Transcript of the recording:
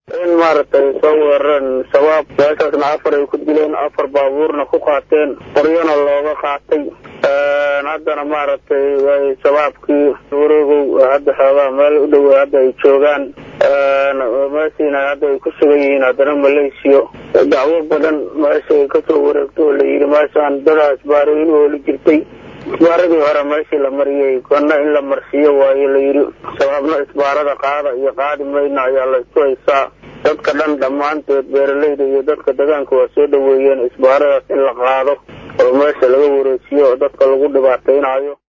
in maaragtay soo weerareen shabaab meeshaasna afar ay ku dileen, afar baabuurna ku qaateen, qoryana looga qaatay. haddana maaragtay way shabaabkii wareegow hadda xoogaa meel u dhow hadda ay joogaan, meeshiina hadda ay ku sugan yihiin haddana Maleesiyo. dacwo badan meesha ay ka soo wareegto oo la yidhi meeshaan dadaa isbaarooyin u heli jirtay, isbaaradii hore meeshii la mariyey kana in la marsiiyo waayo la yidhi. shabaabna isbaarada qaada iyo qaadi mayna ayaa la isku haysaa. dadka dhan dhammaantood beeralayda iyo dadka deegaanka waa soo dhaweeyeen isbaaradaas in la qaado oo meesha laga wareejiyo oo dadka lagu dhibaataynayo.